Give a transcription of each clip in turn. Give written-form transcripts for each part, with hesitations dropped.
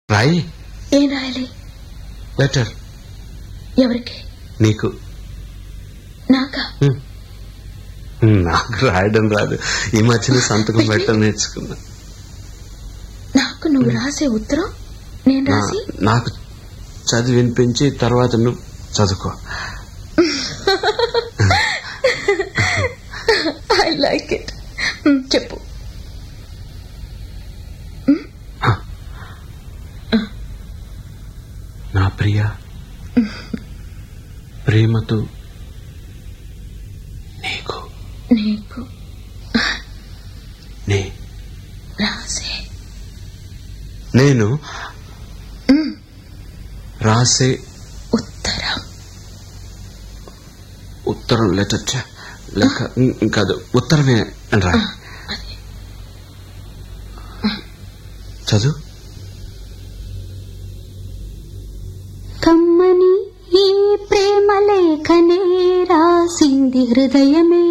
రాయి. ఏం రాయాలి? లెటర్. ఎవరికి? నీకు. నాకా? నాకు రాయడం రాదు. ఈ మధ్యన సంతకం పెట్టడం నేర్చుకున్నా. నాకు నువ్వు రాసే ఉత్తరం నేను రాసి నాకు చదివి వినిపించి తర్వాత నువ్వు చదువుకో. I like it. చెప్పు. నా ప్రియ, ప్రేమతో నీకు నీకు రాసే నేను రాసే ఉత్తరం లెటర్ లెక్క కాదు, ఉత్తరమే అని రా. చదువు. కమ్మని ఈ ప్రేమ లేఖనే రాసింది హృదయమే.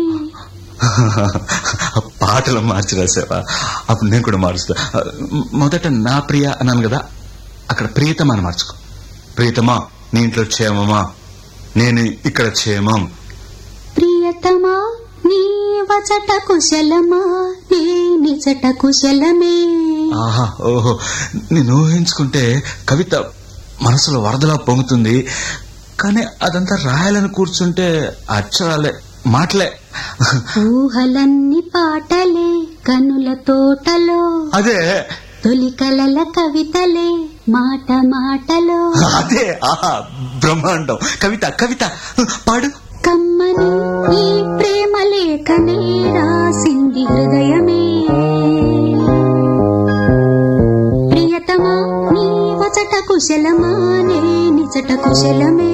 పాటలు మార్చి రాసావా? అప్పుడు నేను కూడా మారుస్తా. మొదట నా ప్రియ అన్నాను కదా, అక్కడ ప్రియతమా అని మార్చుకో. ప్రియతమా, నీ ఇంట్లో క్షేమమా? నేను ఇక్కడ క్షేమం. ప్రియతమా, నీ వచట కుశలమా? నీ నిజట కుశలమే. ఆహా, ఓహో, నేను ఊహించుకుంటే కవిత మనసులో వరదలా పొంగుతుంది. కానీ అదంతా రాయాలని కూర్చుంటే అక్షరాలే, మాటలే. ఊహలన్నీ పాటలే కనుల తోటలో. అదే తొలి కలల కవితలే మాట మాటలో. అదే, ఆహా, బ్రహ్మాండం. కవిత కవిత పాడు. కమ్మని ఈ ప్రేమ లేఖనే రాసింది హృదయమే. ప్రియతమా, నీ వచట కుశలమా? నే నిజట కుశలమే.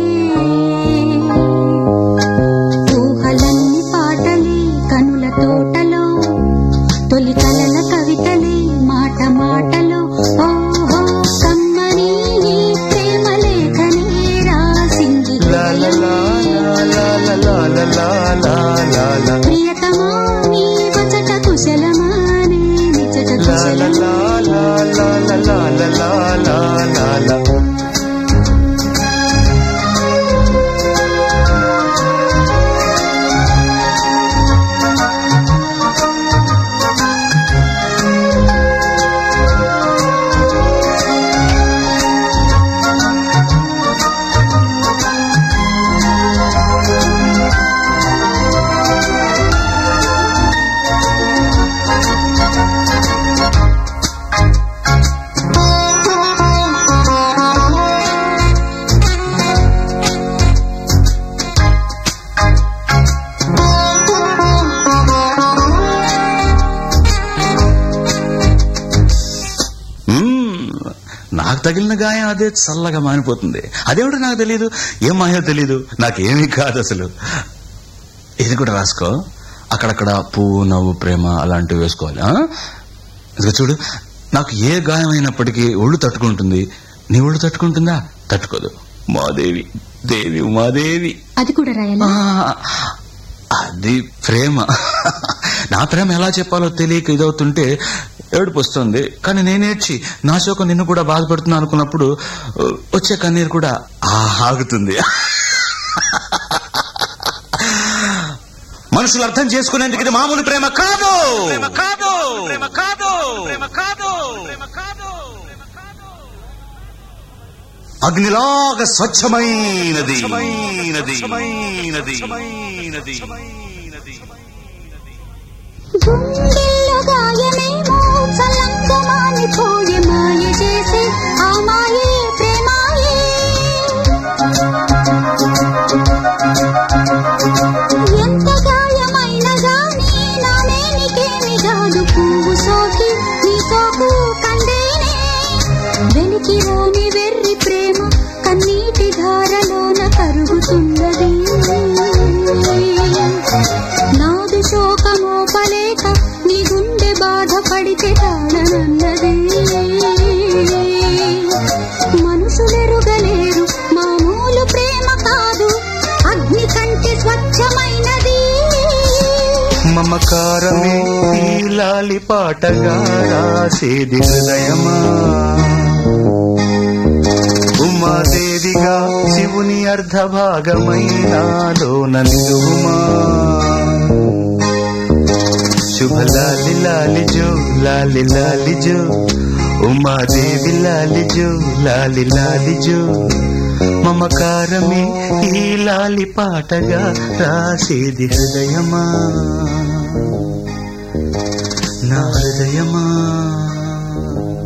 ఊహలన్నీ పాటలే కనుల తోటలో. తొలి కలల కవితలే మాట మాటలో. ఓహో, కమ్మని ఈ ప్రేమ లేఖనే రాసింది ప్రియతమా, నీ వచట కుశలమా? నే నిజట కుశలమా. నాకు తగిలిన గాయం అదే చల్లగా మానిపోతుంది. అదేమిటో నాకు తెలియదు, ఏం మాయో తెలీదు, నాకేమీ కాదు అసలు. ఇది కూడా రాసుకో. అక్కడక్కడ పువ్వు, నవ్వు, ప్రేమ అలాంటివి వేసుకోవాలి. ఇదిగో చూడు, నాకు ఏ గాయం అయినప్పటికీ ఒళ్ళు తట్టుకుంటుంది. నీ ఒళ్ళు తట్టుకుంటుందా? తట్టుకోదు. మాదేవి, దేవి ఉమాదేవి. అది కూడా రాయాలా? అది ప్రేమ. నా ప్రేమ ఎలా చెప్పాలో తెలియక ఇదవుతుంటే ఏడుపు వస్తుంది. కానీ నేనేడ్చి నా శోకం నిన్ను కూడా బాధపడుతున్నా అనుకున్నప్పుడు వచ్చే కన్నీరు కూడా ఆగుతుంది. మనుషులు అర్థం చేసుకునేందుకు ఇది మామూలు ప్రేమ కాదు. అగ్నిలాగా స్వచ్ఛమైనది. గుండెల్లో గాయమేమో చల్లంగా మానిపోయే మాయ చేసి ఆ మాయే ప్రేమాయే. ఎంత గాయమైన గానీ నానేనికేమి కాదు. పువ్వు సోకి నీ సోకు కందేనే. వెలికి రాని వెర్రి ప్రేమ కన్నీటి ధారలోన కరుగుతున్నది. నాదు శోకమోపలేక నీ గుండె బాధపడితే తాళనన్నది. మనుషులెరుగలేరు మామూలు ప్రేమ కాదు, అగ్ని కంటే స్వచ్ఛమైనది. మమకారమే ఈ లాలి పాటగా రాసేది హృదయమా. దేవుని అర్ధ భాగమైనాలోన నిలువుమా శుభ లాలి లాలిజో లాలి లాలిజో ఉమాదేవి లాలిజో లాలి లాలిజో మమకారమే ఈ లాలి పాటగా రాసేది హృదయమా నా హృదయమా